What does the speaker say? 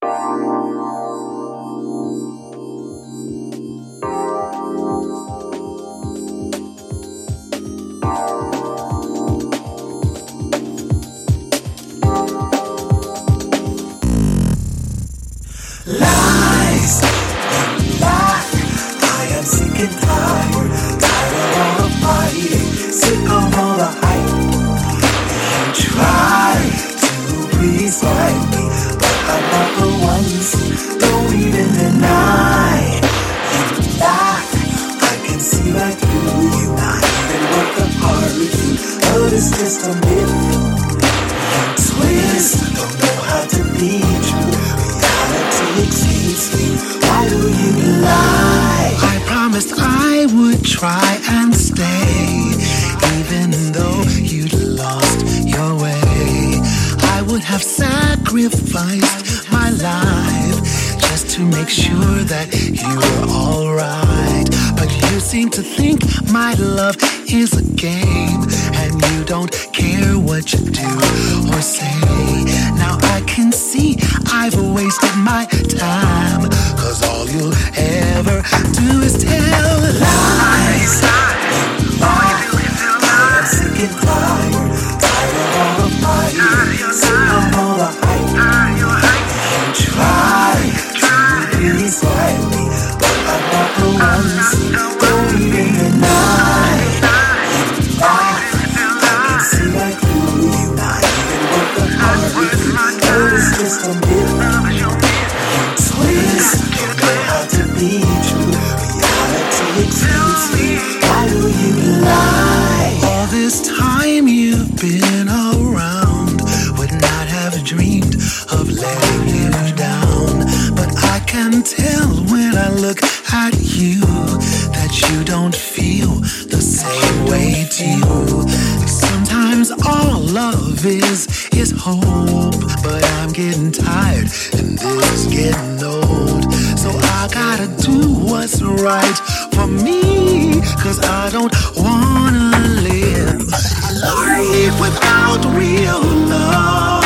Lies, lie. I am sick and tired of all the fighting, sick of all the hype. You try to please like me, but I'm not the ones. Don't even deny. You lie, I can see right through you. Not even worth the part, but it's just a myth. You twist, don't know how to be true. Escapes me. Why do you lie? I promised I would try and stay, even though you'd lost your way. I would have sacrificed my life just to make sure that you were alright. But you seem to think my love is a game, and you don't care what you do or say. Now I can see I've wasted my time, 'cause all you'll ever do is tell lies. I'm sick and tired of all the fighting, sick of all the hype. You try to please like me, but I'm not the ones. Don't even deny. I can see right through you, not even worth the part. But it's just a myth. Twist, don't know how to be true. Reality exceeds me. Why do you lie? All this time you've been around, would not have dreamed of letting you down. But I can tell when I look at you that you don't feel the same way too. Sometimes all love is hope, but I'm getting tired and this is getting old. So I gotta do what's right for me, 'cause I don't wanna live without real love.